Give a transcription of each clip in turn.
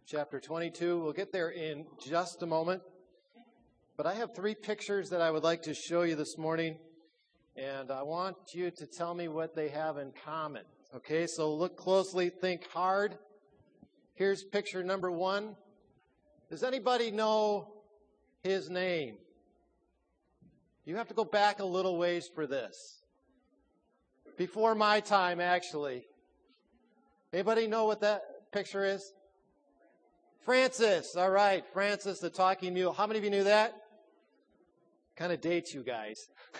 chapter 22. We'll get there in just a moment. But I have three pictures that I would like to show you this morning, and I want you to tell me what they have in common. Okay, so look closely, think hard. Here's picture number one. Does anybody know his name? You have to go back a little ways for this. Before my time, actually. Anybody know what that picture is? Francis. All right, Francis the talking mule. How many of you knew that? Kind of dates you guys.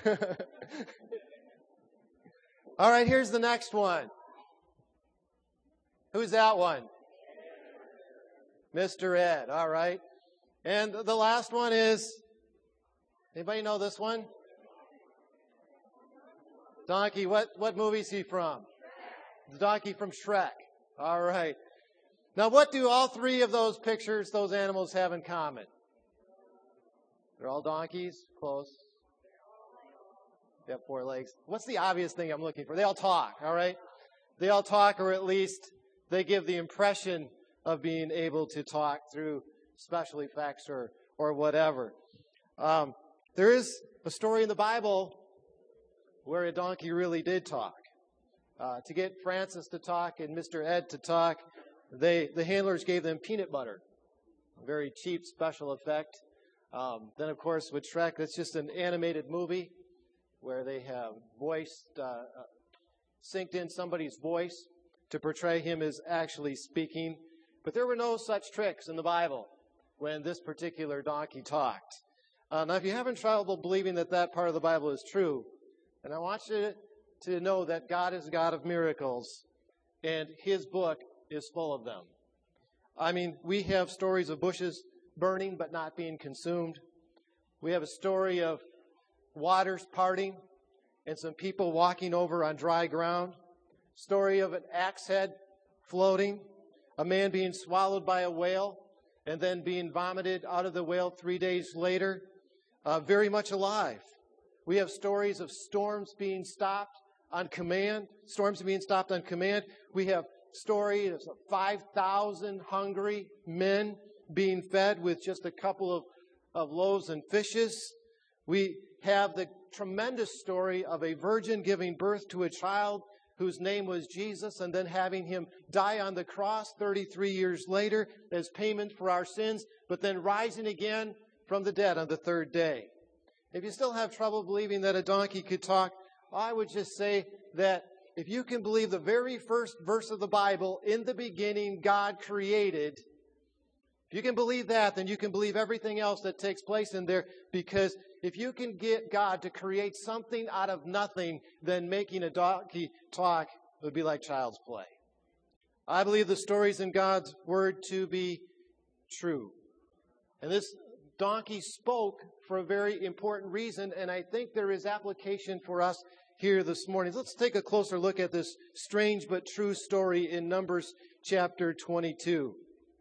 All right, here's the next one. Who's that one? Mr. Ed. All right. And the last one is, anybody know this one? Donkey. What movie is he from? The donkey from Shrek. All right. Now, what do all three of those pictures, those animals, have in common? They're all donkeys. Close. They have four legs. What's the obvious thing I'm looking for? They all talk, all right? They all talk, or at least they give the impression of being able to talk through special effects or whatever. There is a story in the Bible where a donkey really did talk. To get Francis to talk and Mr. Ed to talk, the handlers gave them peanut butter, a very cheap special effect. Then, of course, with Shrek, that's just an animated movie where they have synced in somebody's voice to portray him as actually speaking. But there were no such tricks in the Bible when this particular donkey talked. Now, if you're having trouble believing that part of the Bible is true, and I want you to know that God is a God of miracles, and His book is full of them. I mean, we have stories of bushes burning but not being consumed. We have a story of waters parting and some people walking over on dry ground. Story of an axe head floating, a man being swallowed by a whale and then being vomited out of the whale 3 days later, very much alive. We have stories of storms being stopped on command. We have stories of 5,000 hungry men being fed with just a couple of loaves and fishes. We have the tremendous story of a virgin giving birth to a child whose name was Jesus, and then having him die on the cross 33 years later as payment for our sins, but then rising again from the dead on the third day. If you still have trouble believing that a donkey could talk, I would just say that if you can believe the very first verse of the Bible, in the beginning God created, if you can believe that, then you can believe everything else that takes place in there, because if you can get God to create something out of nothing, then making a donkey talk would be like child's play. I believe the stories in God's Word to be true. And this donkey spoke for a very important reason, and I think there is application for us here this morning. Let's take a closer look at this strange but true story in Numbers chapter 22.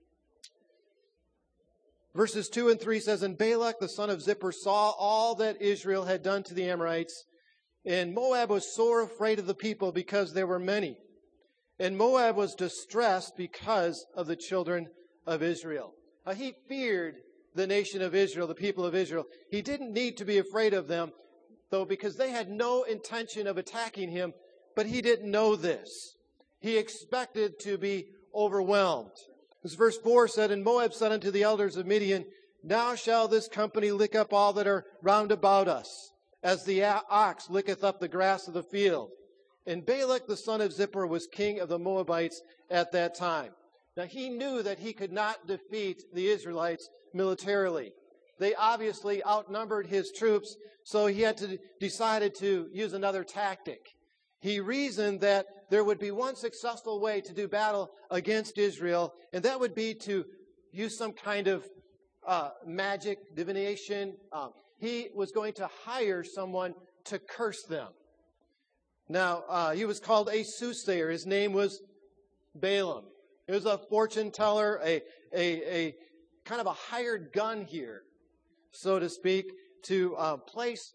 Verses 2 and 3 says, And Balak the son of Zippor saw all that Israel had done to the Amorites, and Moab was sore afraid of the people because there were many. And Moab was distressed because of the children of Israel. He feared the nation of Israel, the people of Israel. He didn't need to be afraid of them, though, because they had no intention of attacking him, but he didn't know this. He expected to be overwhelmed. As verse 4 said, And Moab said unto the elders of Midian, Now shall this company lick up all that are round about us, as the ox licketh up the grass of the field. And Balak the son of Zippor was king of the Moabites at that time. Now he knew that he could not defeat the Israelites militarily. They obviously outnumbered his troops, so he had to decided to use another tactic. He reasoned that there would be one successful way to do battle against Israel, and that would be to use some kind of magic, divination. He was going to hire someone to curse them. Now, he was called a soothsayer. His name was Balaam. He was a fortune teller, a kind of a hired gun here, so to speak, to place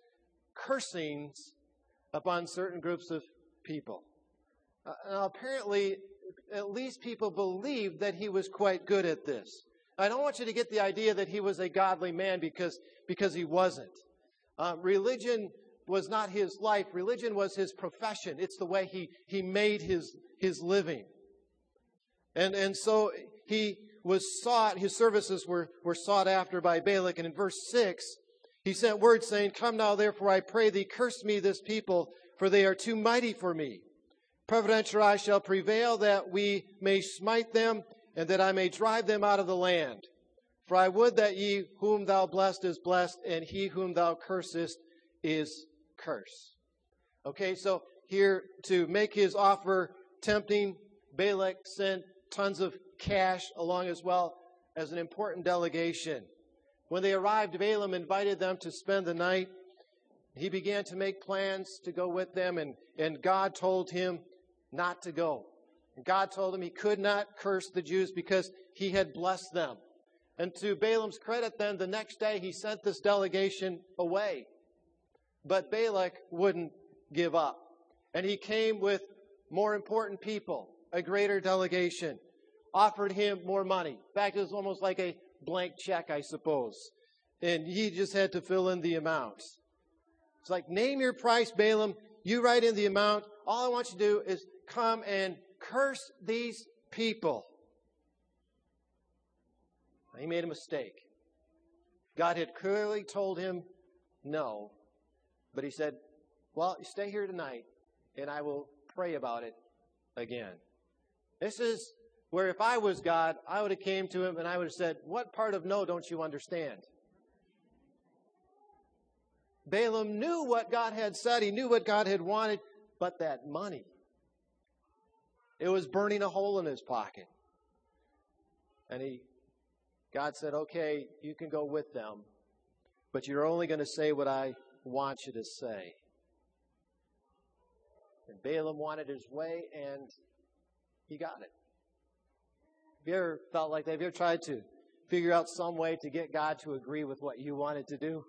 cursings upon certain groups of people. Now, apparently, at least people believed that he was quite good at this. I don't want you to get the idea that he was a godly man because he wasn't. Religion was not his life. Religion was his profession. It's the way he made his living. And so he was sought, his services were sought after by Balak. And in verse 6, he sent word saying, "Come now, therefore, I pray thee, curse me this people, for they are too mighty for me. Peradventure I shall prevail that we may smite them, and that I may drive them out of the land. For I would that ye whom thou blessed is blessed, and he whom thou cursest is cursed." Okay, so here to make his offer tempting, Balak sent tons of cash along as well as an important delegation. When they arrived, Balaam invited them to spend the night. He began to make plans to go with them, and God told him not to go. And God told him he could not curse the Jews because he had blessed them. And to Balaam's credit then, the next day he sent this delegation away. But Balak wouldn't give up. And he came with more important people, a greater delegation, offered him more money. In fact, it was almost like a blank check, I suppose. And he just had to fill in the amount. It's like, name your price, Balaam. You write in the amount. All I want you to do is come and curse these people. He made a mistake. God had clearly told him no. But he said, well, you stay here tonight, and I will pray about it again. This is where if I was God, I would have came to him and I would have said, what part of no don't you understand? Balaam knew what God had said. He knew what God had wanted. But that money, it was burning a hole in his pocket. And God said, okay, you can go with them, but you're only going to say what I want you to say. And Balaam wanted his way, and he got it. Have you ever felt like that? Have you ever tried to figure out some way to get God to agree with what you wanted to do?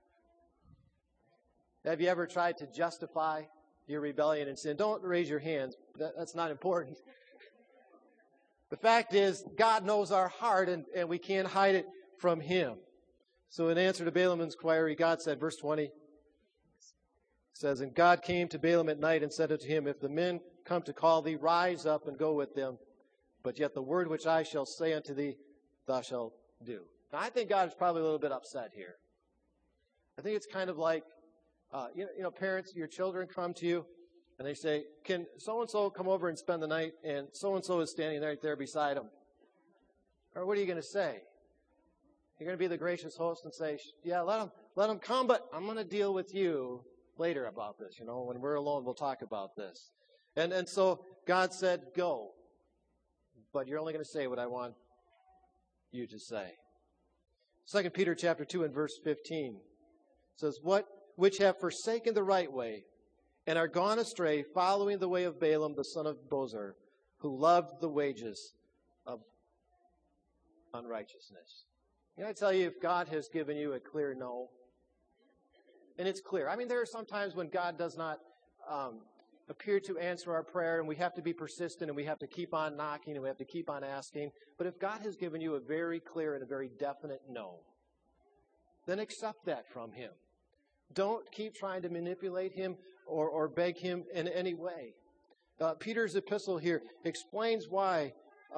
Have you ever tried to justify your rebellion and sin? Don't raise your hands. That's not important. The fact is, God knows our heart, and we can't hide it from him. So in answer to Balaam's inquiry, God said, verse 20, says, "And God came to Balaam at night and said unto him, If the men come to call thee, rise up and go with them. But yet the word which I shall say unto thee, thou shalt do." Now, I think God is probably a little bit upset here. I think it's kind of like, parents, your children come to you, and they say, "Can so-and-so come over and spend the night?" And so-and-so is standing right there beside them. Or what are you going to say? You're going to be the gracious host and say, "Yeah, let them come, but I'm going to deal with you later about this. When we're alone, we'll talk about this." And so God said, "Go, but you're only going to say what I want you to say." 2 Peter chapter 2 and verse 15 says, "Which have forsaken the right way, and are gone astray, following the way of Balaam the son of Bosor, who loved the wages of unrighteousness." Can I tell you, if God has given you a clear no, and it's clear. I mean, there are some times when God does not appear to answer our prayer, and we have to be persistent, and we have to keep on knocking, and we have to keep on asking. But if God has given you a very clear and a very definite no, then accept that from him. Don't keep trying to manipulate him or beg him in any way. Peter's epistle here explains why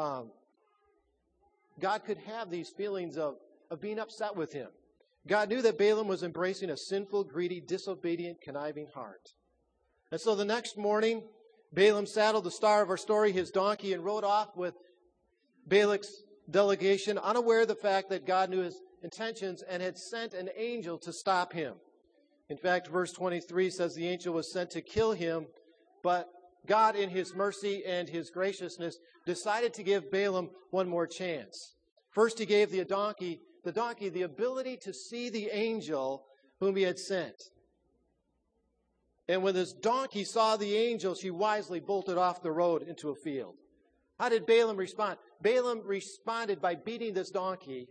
God could have these feelings of being upset with him. God knew that Balaam was embracing a sinful, greedy, disobedient, conniving heart. And so the next morning, Balaam saddled the star of our story, his donkey, and rode off with Balak's delegation, unaware of the fact that God knew his intentions and had sent an angel to stop him. In fact, verse 23 says the angel was sent to kill him, but God, in his mercy and his graciousness, decided to give Balaam one more chance. First, he gave the donkey the ability to see the angel whom he had sent. And when this donkey saw the angel, she wisely bolted off the road into a field. How did Balaam respond? Balaam responded by beating this donkey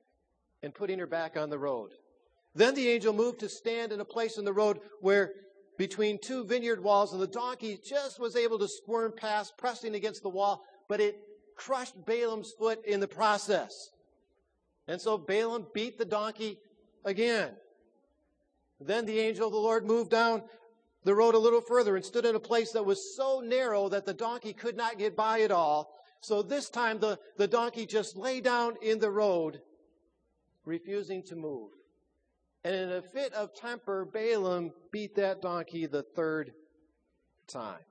and putting her back on the road. Then the angel moved to stand in a place in the road where between two vineyard walls, and the donkey just was able to squirm past, pressing against the wall, but it crushed Balaam's foot in the process. And so Balaam beat the donkey again. Then the angel of the Lord moved down the road a little further and stood in a place that was so narrow that the donkey could not get by at all. So this time the donkey just lay down in the road, refusing to move. And in a fit of temper, Balaam beat that donkey the third time.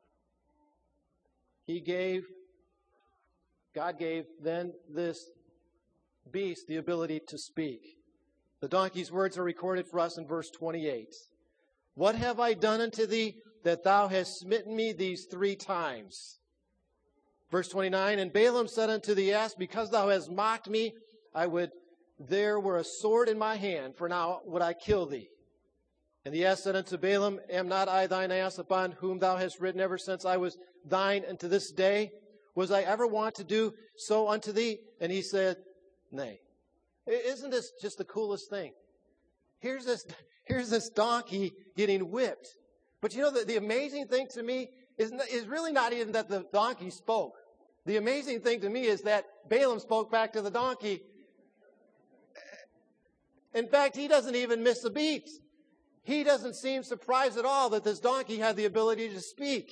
God gave then this beast the ability to speak. The donkey's words are recorded for us in verse 28. What have I done unto thee that thou hast smitten me these 3 times? Verse 29, and Balaam said unto the ass, because thou hast mocked me, there were a sword in my hand, for now would I kill thee. And the ass said unto Balaam, am not I thine ass upon whom thou hast ridden ever since I was thine unto this day? Was I ever wont to do so unto thee? And he said, nay. Isn't this just the coolest thing? Here's this donkey getting whipped. But you know, the amazing thing to me is really not even that the donkey spoke. The amazing thing to me is that Balaam spoke back to the donkey. In fact, he doesn't even miss a beat. He doesn't seem surprised at all that this donkey had the ability to speak.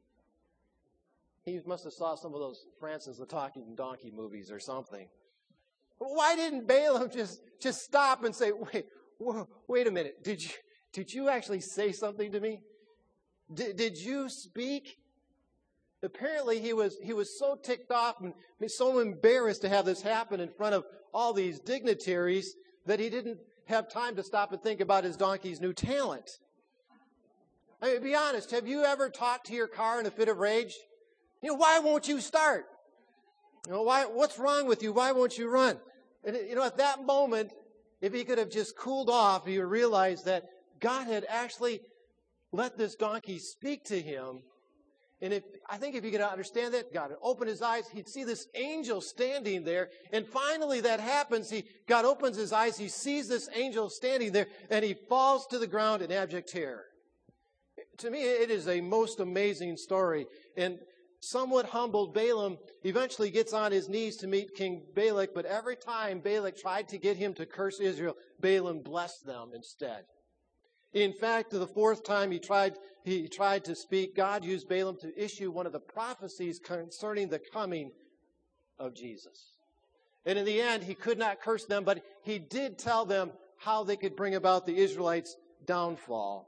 He must have saw some of those Francis the Talking Donkey movies or something. Why didn't Balaam just stop and say, wait a minute, did you actually say something to me? Did you speak? Apparently he was so ticked off and so embarrassed to have this happen in front of all these dignitaries that he didn't have time to stop and think about his donkey's new talent. I mean, be honest, have you ever talked to your car in a fit of rage? You know, why won't you start? You know, what's wrong with you? Why won't you run? And you know, at that moment, if he could have just cooled off, he would realize that God had actually let this donkey speak to him. And I think if he could understand that, God would open his eyes, he'd see this angel standing there. And finally that happens. God opens his eyes, he sees this angel standing there, and he falls to the ground in abject terror. To me, it is a most amazing story. And somewhat humbled, Balaam eventually gets on his knees to meet King Balak, but every time Balak tried to get him to curse Israel, Balaam blessed them instead. In fact, the 4th time he tried to speak, God used Balaam to issue one of the prophecies concerning the coming of Jesus. And in the end, he could not curse them, but he did tell them how they could bring about the Israelites' downfall.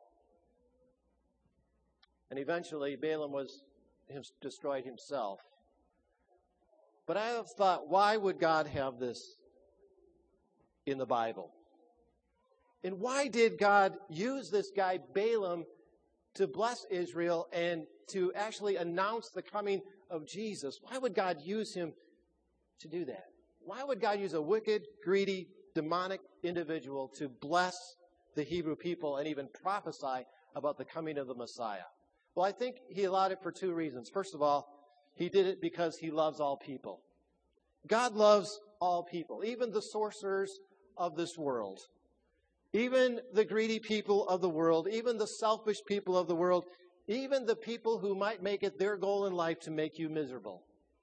And eventually, Balaam was destroyed himself. But I have thought, why would God have this in the Bible? And why did God use this guy Balaam to bless Israel and to actually announce the coming of Jesus? Why would God use him to do that? Why would God use a wicked, greedy, demonic individual to bless the Hebrew people and even prophesy about the coming of the Messiah? Well, I think he allowed it for 2 reasons. First of all, he did it because he loves all people. God loves all people, even the sorcerers of this world, even the greedy people of the world, even the selfish people of the world, even the people who might make it their goal in life to make you miserable.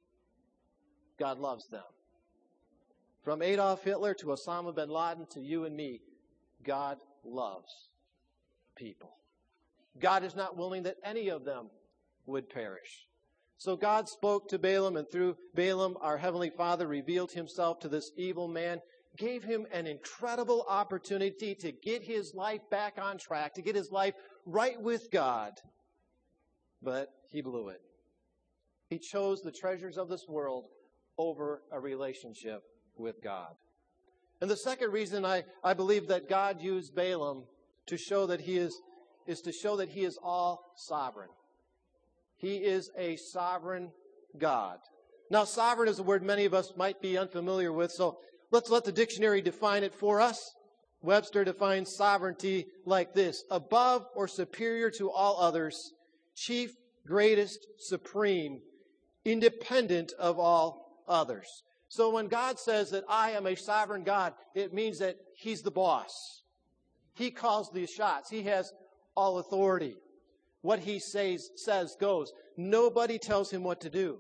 God loves them. From Adolf Hitler to Osama bin Laden to you and me, God loves people. God is not willing that any of them would perish. So God spoke to Balaam, and through Balaam, our Heavenly Father revealed himself to this evil man, gave him an incredible opportunity to get his life back on track, to get his life right with God. But he blew it. He chose the treasures of this world over a relationship with God. And the second reason I believe that God used Balaam to show that he is to show that he is all sovereign. He is a sovereign God. Now, sovereign is a word many of us might be unfamiliar with, so let's let the dictionary define it for us. Webster defines sovereignty like this: above or superior to all others, chief, greatest, supreme, independent of all others. So when God says that I am a sovereign God, it means that he's the boss. He calls the shots. He has all authority. What he says goes. Nobody tells him what to do.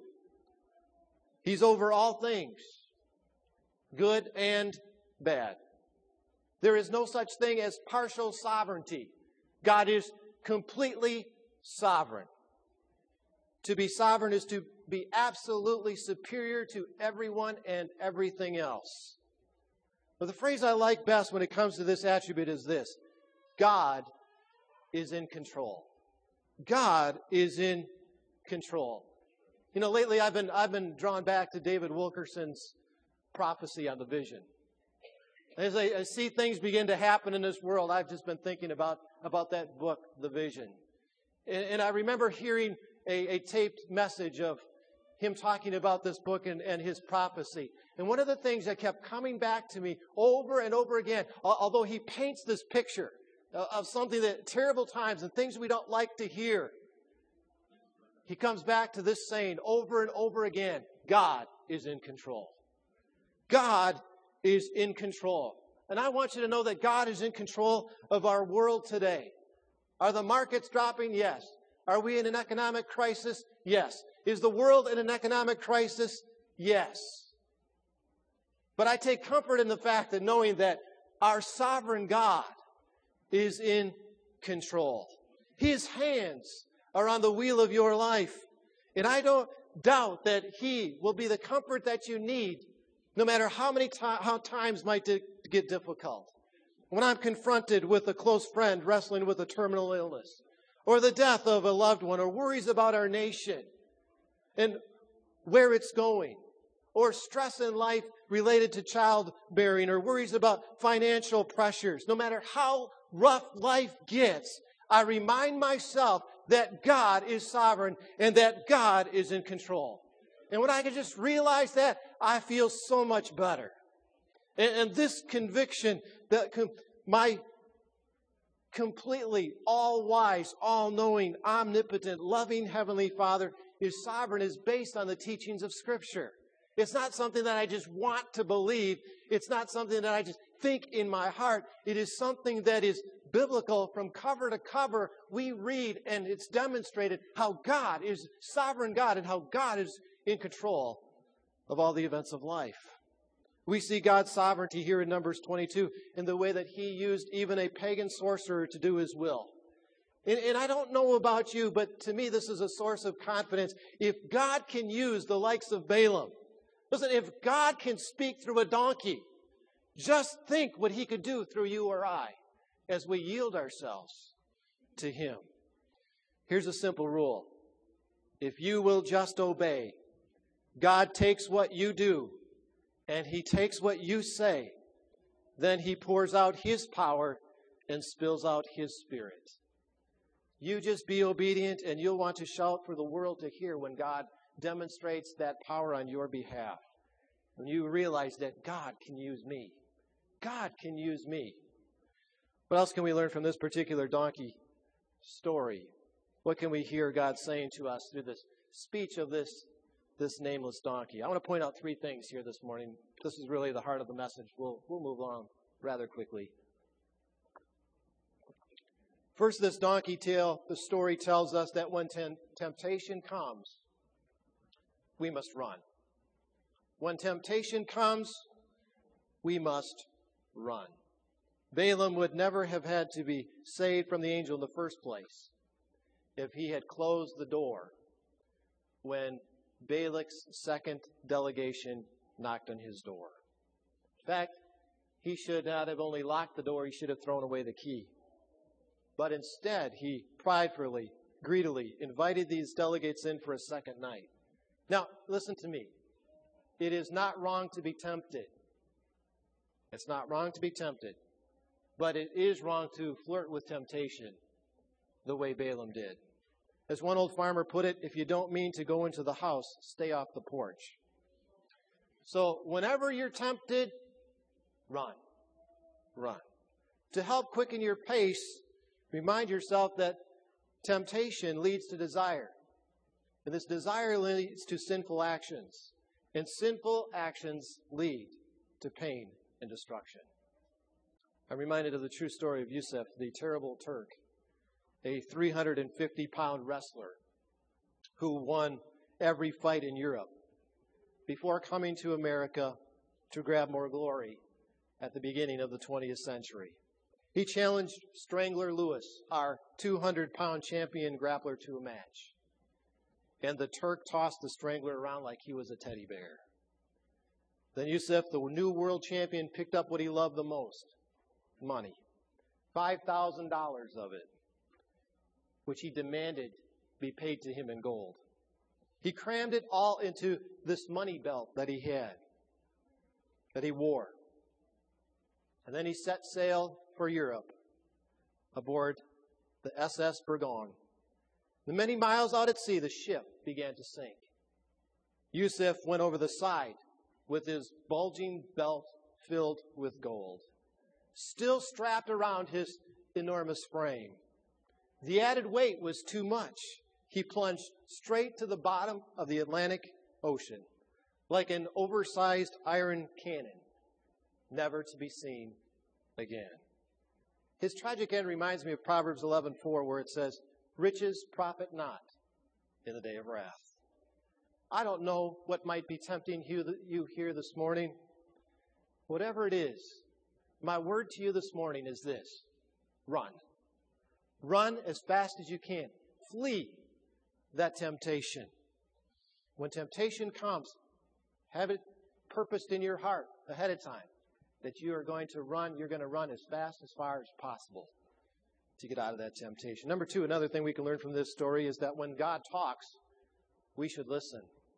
He's over all things, good and bad. There is no such thing as partial sovereignty. God is completely sovereign. To be sovereign is to be absolutely superior to everyone and everything else. But the phrase I like best when it comes to this attribute is this: God is in control. God is in control. You know, lately I've been drawn back to David Wilkerson's prophecy on the vision. As I see things begin to happen in this world, I've just been thinking about that book, The Vision. And I remember hearing a taped message of him talking about this book and his prophecy. And one of the things that kept coming back to me over and over again, although he paints this picture of something that terrible times and things we don't like to hear, he comes back to this saying over and over again: God is in control. God is in control. And I want you to know that God is in control of our world today. Are the markets dropping? Yes. Are we in an economic crisis? Yes. Is the world in an economic crisis? Yes. But I take comfort in the fact that knowing that our sovereign God is in control. His hands are on the wheel of your life. And I don't doubt that He will be the comfort that you need, no matter how times might get difficult. When I'm confronted with a close friend wrestling with a terminal illness, or the death of a loved one, or worries about our nation and where it's going, or stress in life related to childbearing, or worries about financial pressures, no matter how rough life gets, I remind myself that God is sovereign and that God is in control. And when I can just realize that, I feel so much better. And this conviction that my completely all-wise, all-knowing, omnipotent, loving Heavenly Father is sovereign is based on the teachings of Scripture. It's not something that I just want to believe. It's not something that I just think in my heart. It is something that is biblical. From cover to cover, we read and it's demonstrated how God is sovereign God and how God is in control of all the events of life. We see God's sovereignty here in Numbers 22 in the way that He used even a pagan sorcerer to do His will. And I don't know about you, but to me this is a source of confidence. If God can use the likes of Balaam, listen, if God can speak through a donkey, just think what He could do through you or I as we yield ourselves to Him. Here's a simple rule. If you will just obey, God takes what you do and He takes what you say. Then He pours out His power and spills out His Spirit. You just be obedient and you'll want to shout for the world to hear when God demonstrates that power on your behalf. When you realize that God can use me. God can use me. What else can we learn from this particular donkey story? What can we hear God saying to us through this speech of this nameless donkey? I want to point out three things here this morning. This is really the heart of the message. We'll move on rather quickly. First, this donkey tale, the story tells us that when temptation comes, we must run. When temptation comes, we must run. Balaam would never have had to be saved from the angel in the first place if he had closed the door when Balak's second delegation knocked on his door. In fact, he should not have only locked the door, he should have thrown away the key. But instead, he pridefully, greedily invited these delegates in for a second night. Now, listen to me. It is not wrong to be tempted. It's not wrong to be tempted. But it is wrong to flirt with temptation the way Balaam did. As one old farmer put it, if you don't mean to go into the house, stay off the porch. So whenever you're tempted, run. Run. To help quicken your pace, remind yourself that temptation leads to desire. And this desire leads to sinful actions. And sinful actions lead to pain and destruction. I'm reminded of the true story of Yusuf, the terrible Turk. a 350-pound wrestler who won every fight in Europe before coming to America to grab more glory at the beginning of the 20th century. He challenged Strangler Lewis, our 200-pound champion grappler, to a match. And the Turk tossed the Strangler around like he was a teddy bear. Then Yusuf, the new world champion, picked up what he loved the most, money. $5,000 of it, which he demanded be paid to him in gold. He crammed it all into this money belt that he had, that he wore. And then he set sail for Europe aboard the SS Burgoyne. And many miles out at sea, the ship began to sink. Yusuf went over the side with his bulging belt filled with gold, still strapped around his enormous frame. The added weight was too much. He plunged straight to the bottom of the Atlantic Ocean, like an oversized iron cannon, never to be seen again. His tragic end reminds me of Proverbs 11:4, where it says, "Riches profit not in the day of wrath." I don't know what might be tempting you here this morning. Whatever it is, my word to you this morning is this: run. Run as fast as you can. Flee that temptation. When temptation comes, have it purposed in your heart ahead of time that you are going to run. You're going to run as fast, as far as possible to get out of that temptation. Number two, another thing we can learn from this story is that when God talks, we should listen.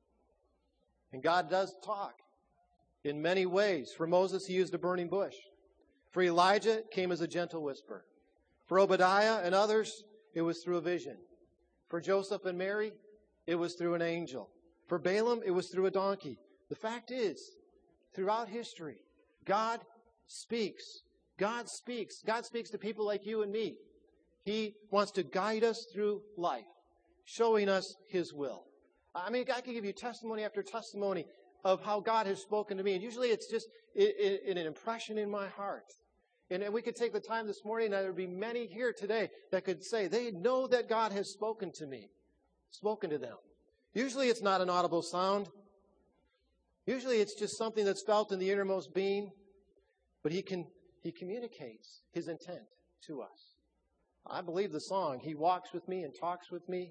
And God does talk in many ways. For Moses, he used a burning bush. For Elijah, it came as a gentle whisper. For Obadiah and others, it was through a vision. For Joseph and Mary, it was through an angel. For Balaam, it was through a donkey. The fact is, throughout history, God speaks. God speaks. God speaks to people like you and me. He wants to guide us through life, showing us His will. I mean, I can give you testimony after testimony of how God has spoken to me. And usually it's just an impression in my heart. And we could take the time this morning, and there would be many here today that could say they know that God has spoken to me, spoken to them. Usually it's not an audible sound. Usually it's just something that's felt in the innermost being. But He communicates His intent to us. I believe the song, He walks with me and talks with me,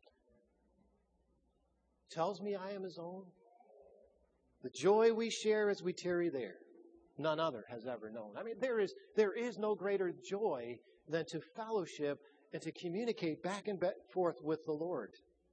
tells me I am His own. The joy we share as we tarry there, none other has ever known. I mean, there is no greater joy than to fellowship and to communicate back and forth with the Lord.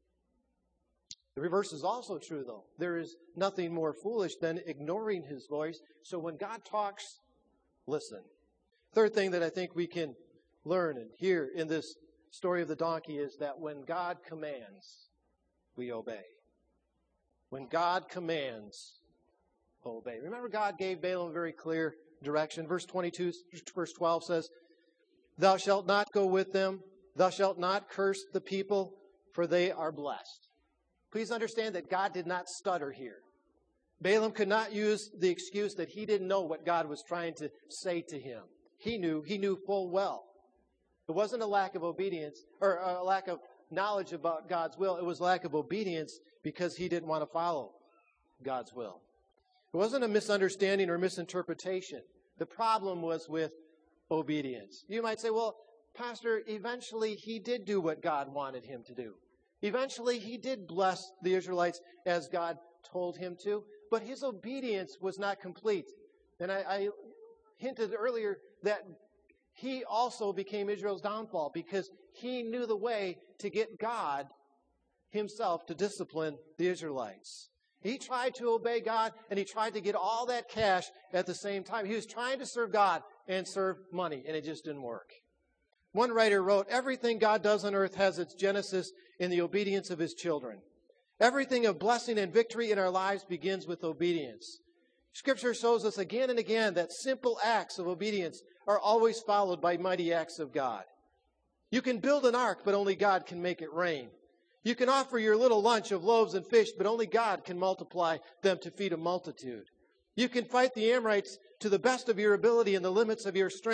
The reverse is also true, though. There is nothing more foolish than ignoring His voice. So when God talks, listen. Third thing that I think we can learn and hear in this story of the donkey is that when God commands, we obey. When God commands, obey. Remember, God gave Balaam very clear direction. Verse 22, verse 12 says, "Thou shalt not go with them. Thou shalt not curse the people, for they are blessed." Please understand that God did not stutter here. Balaam could not use the excuse that he didn't know what God was trying to say to him. He knew full well. It wasn't a lack of obedience or a lack of knowledge about God's will. It was lack of obedience because he didn't want to follow God's will. It wasn't a misunderstanding or misinterpretation. The problem was with obedience. You might say, well, Pastor, eventually he did do what God wanted him to do. Eventually he did bless the Israelites as God told him to, but his obedience was not complete. And I hinted earlier that he also became Israel's downfall because he knew the way to get God Himself to discipline the Israelites. He tried to obey God, and he tried to get all that cash at the same time. He was trying to serve God and serve money, and it just didn't work. One writer wrote, "Everything God does on earth has its genesis in the obedience of His children. Everything of blessing and victory in our lives begins with obedience." Scripture shows us again and again that simple acts of obedience are always followed by mighty acts of God. You can build an ark, but only God can make it rain. You can offer your little lunch of loaves and fish, but only God can multiply them to feed a multitude. You can fight the Amorites to the best of your ability and the limits of your strength,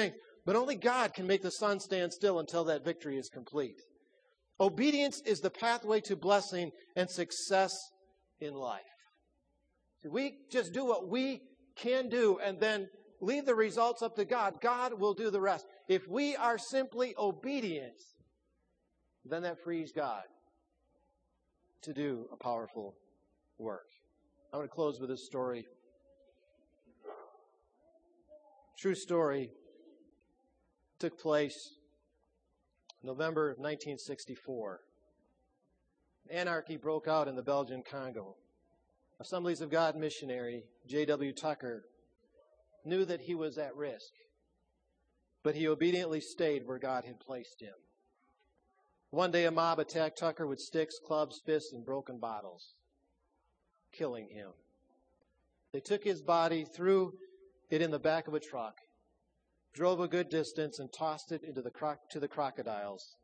But only God can make the sun stand still until that victory is complete. Obedience is the pathway to blessing and success in life. We just do what we can do and then leave the results up to God. God will do the rest. If we are simply obedient, then that frees God to do a powerful work. I want to close with this story. True story. Took place November of 1964. Anarchy broke out in the Belgian Congo. Assemblies of God missionary J.W. Tucker knew that he was at risk, but he obediently stayed where God had placed him. One day a mob attacked Tucker with sticks, clubs, fists, and broken bottles, killing him. They took his body, threw it in the back of a truck, drove a good distance, and tossed it into to the crocodiles.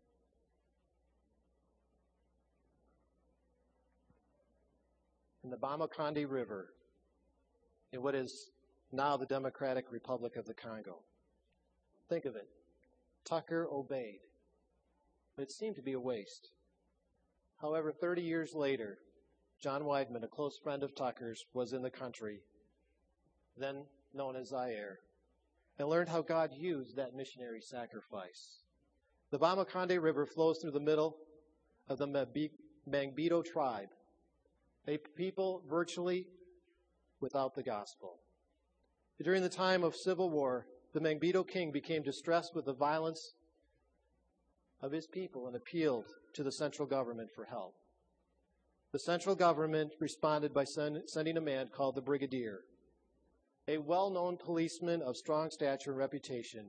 In the Bamakonde River, in what is now the Democratic Republic of the Congo. Think of it. Tucker obeyed. But it seemed to be a waste. However, 30 years later, John Weidman, a close friend of Tucker's, was in the country, then known as Zaire, and learned how God used that missionary sacrifice. The Bamakonde River flows through the middle of the Mangbetu tribe, a people virtually without the gospel. During the time of civil war, the Mangbetu king became distressed with the violence of his people and appealed to the central government for help. The central government responded by sending a man called the Brigadier, a well-known policeman of strong stature and reputation.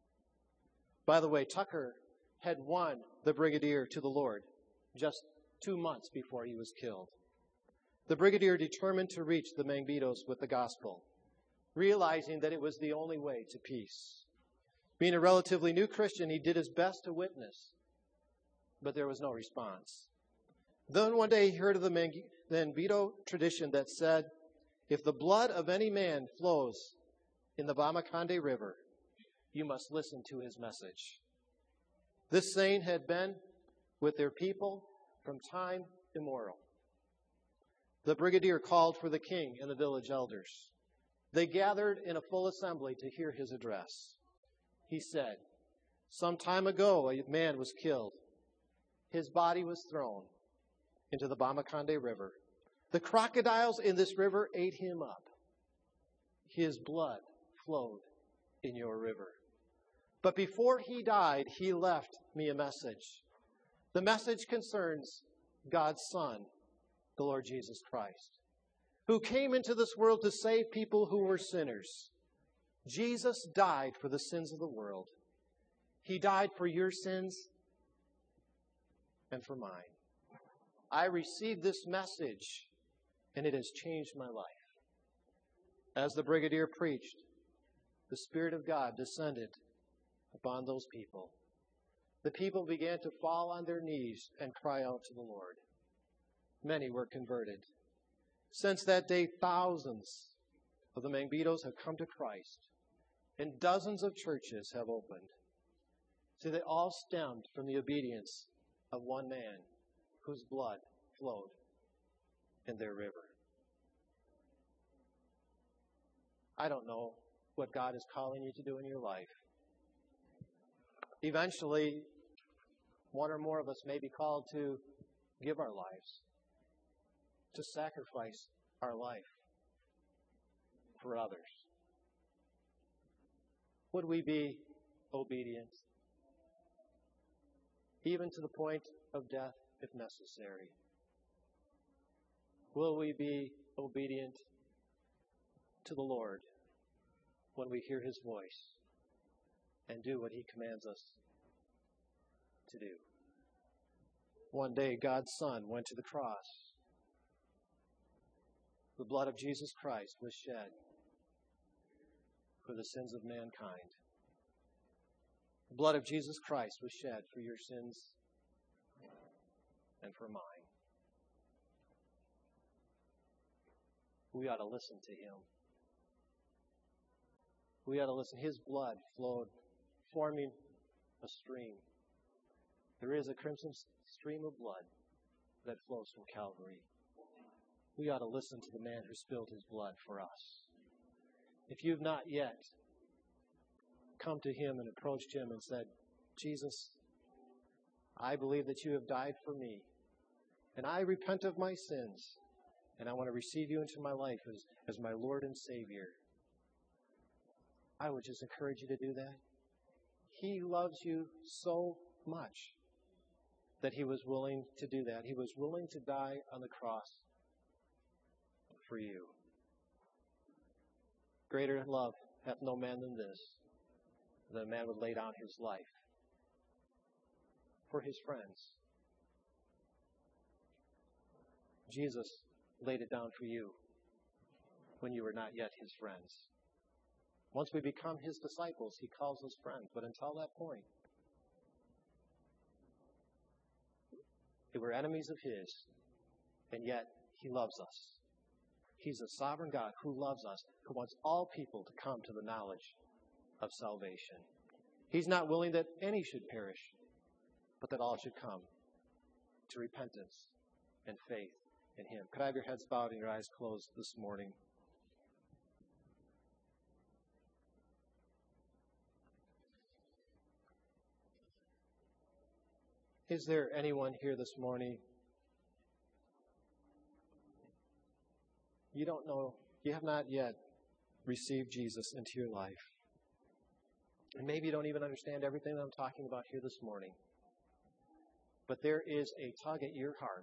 By the way, Tucker had won the Brigadier to the Lord just 2 months before he was killed. The Brigadier determined to reach the Mangbetus with the gospel, realizing that it was the only way to peace. Being a relatively new Christian, he did his best to witness, but there was no response. Then one day he heard of the Mangbetu tradition that said, if the blood of any man flows in the Bamakonde River, you must listen to his message. This saying had been with their people from time immemorial. The Brigadier called for the king and the village elders. They gathered in a full assembly to hear his address. He said, some time ago a man was killed. His body was thrown into the Bamakonde River. The crocodiles in this river ate him up. His blood flowed in your river. But before he died, he left me a message. The message concerns God's Son, the Lord Jesus Christ, who came into this world to save people who were sinners. Jesus died for the sins of the world. He died for your sins and for mine. I received this message, and it has changed my life. As the Brigadier preached, the Spirit of God descended upon those people. The people began to fall on their knees and cry out to the Lord. Many were converted. Since that day, thousands of the Mangbetus have come to Christ, and dozens of churches have opened. So they all stemmed from the obedience of one man whose blood flowed in their river. I don't know what God is calling you to do in your life. Eventually, one or more of us may be called to give our lives, to sacrifice our life for others. Would we be obedient, even to the point of death if necessary? Will we be obedient to the Lord when we hear His voice and do what He commands us to do? One day, God's Son went to the cross. The blood of Jesus Christ was shed for the sins of mankind. The blood of Jesus Christ was shed for your sins and for mine. We ought to listen to Him. We ought to listen. His blood flowed, forming a stream. There is a crimson stream of blood that flows from Calvary. We ought to listen to the man who spilled his blood for us. If you've not yet come to him and approached him and said, Jesus, I believe that you have died for me, and I repent of my sins, and I want to receive you into my life as my Lord and Savior, I would just encourage you to do that. He loves you so much that he was willing to do that. He was willing to die on the cross for you. Greater love hath no man than this, that a man would lay down his life for his friends. Jesus laid it down for you when you were not yet his friends. Once we become his disciples, he calls us friends. But until that point, we were enemies of his, and yet he loves us. He's a sovereign God who loves us, who wants all people to come to the knowledge of salvation. He's not willing that any should perish, but that all should come to repentance and faith in him. Could I have your heads bowed and your eyes closed this morning? Is there anyone here this morning, you don't know, you have not yet received Jesus into your life? And maybe you don't even understand everything that I'm talking about here this morning. But there is a tug at your heart.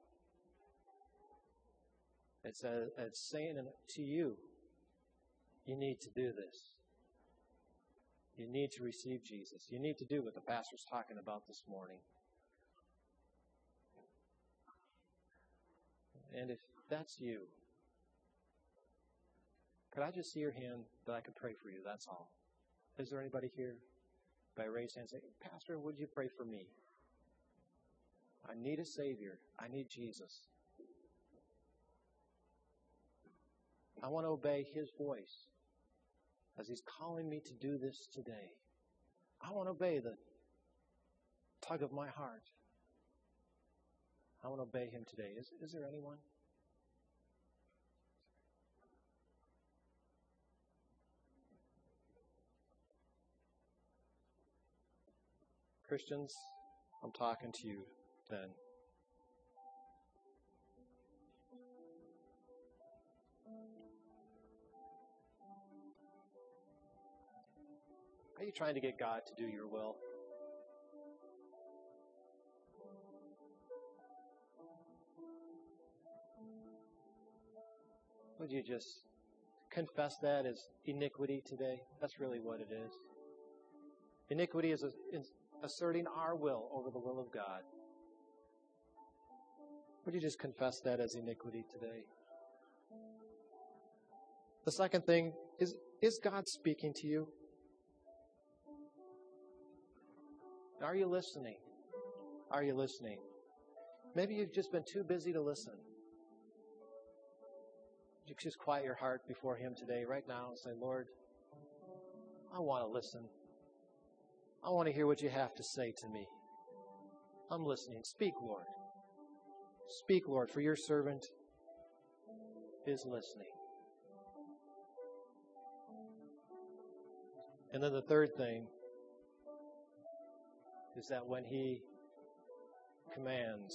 It's saying to you, you need to do this. You need to receive Jesus. You need to do what the pastor's talking about this morning. And if that's you, could I just see your hand that I could pray for you? That's all. Is there anybody here? By raised hand, say, Pastor, would you pray for me? I need a Savior. I need Jesus. I want to obey his voice as he's calling me to do this today. I want to obey the tug of my heart. I want to obey him today. Is there anyone? Christians, I'm talking to you then. Are you trying to get God to do your will? Would you just confess that as iniquity today? That's really what it is. Iniquity is asserting our will over the will of God. Would you just confess that as iniquity today? The second thing is God speaking to you? Are you listening? Are you listening? Maybe you've just been too busy to listen. You just quiet your heart before him today, right now, and say, Lord, I want to listen. I want to hear what you have to say to me. I'm listening. Speak, Lord. Speak, Lord, for your servant is listening. And then the third thing is that when he commands,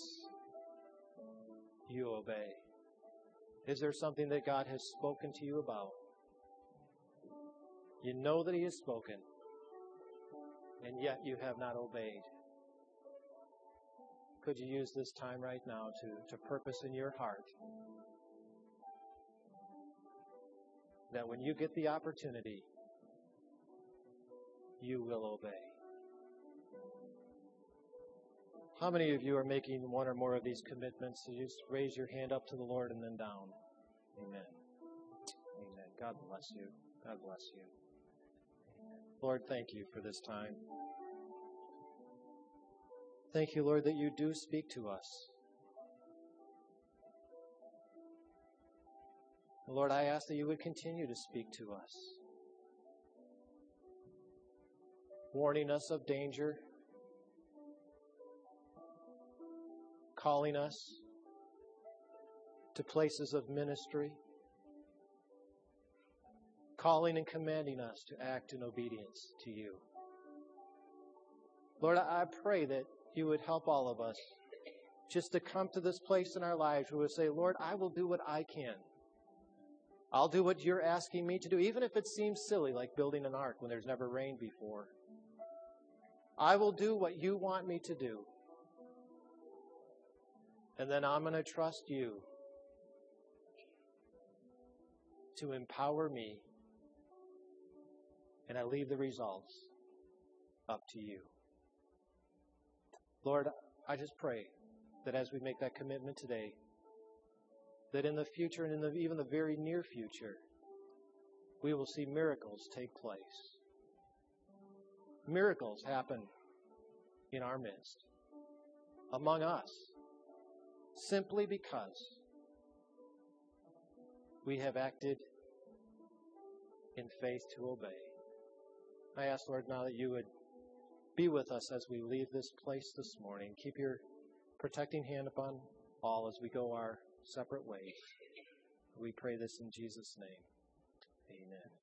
you obey. Is there something that God has spoken to you about? You know that he has spoken, and yet you have not obeyed. Could you use this time right now to purpose in your heart that when you get the opportunity, you will obey? How many of you are making one or more of these commitments? So you just raise your hand up to the Lord and then down. Amen. Amen. God bless you. God bless you. Lord, thank you for this time. Thank you, Lord, that you do speak to us. Lord, I ask that you would continue to speak to us. warning us of danger, calling us to places of ministry, calling and commanding us to act in obedience to you. Lord, I pray that you would help all of us just to come to this place in our lives where we say, Lord, I will do what I can. I'll do what you're asking me to do, even if it seems silly, like building an ark when there's never rained before. I will do what you want me to do. And then I'm going to trust you to empower me. And I leave the results up to you. Lord, I just pray that as we make that commitment today, that in the future and in even the very near future, we will see miracles take place. Miracles happen in our midst, among us, simply because we have acted in faith to obey. I ask, Lord, now that you would be with us as we leave this place this morning. Keep your protecting hand upon all as we go our separate ways. We pray this in Jesus' name. Amen.